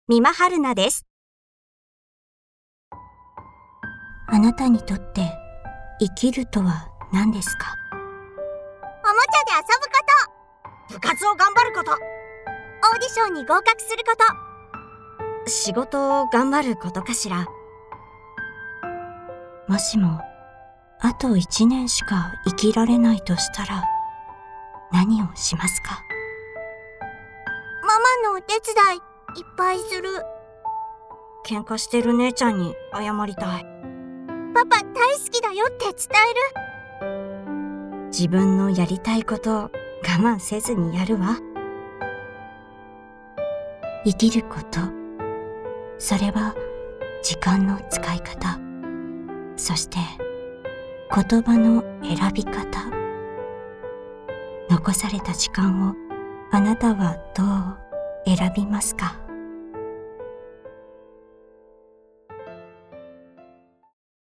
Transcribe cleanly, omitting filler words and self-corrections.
美馬春菜です。 あなたにとって生きるとは何ですか？ おもちゃで遊ぶこと、部活を頑張ること、オーディションに合格すること、 仕事を頑張ることかしら。 もしもあと1年しか生きられないとしたら何をしますか？ ママのお手伝いいっぱいする。 喧嘩してる姉ちゃんに謝りたい。 パパ大好きだよって伝える。自分のやりたいことを我慢せずにやるわ。 生きること、それは時間の使い方、そして言葉の選び方。残された時間をあなたはどう選びますか？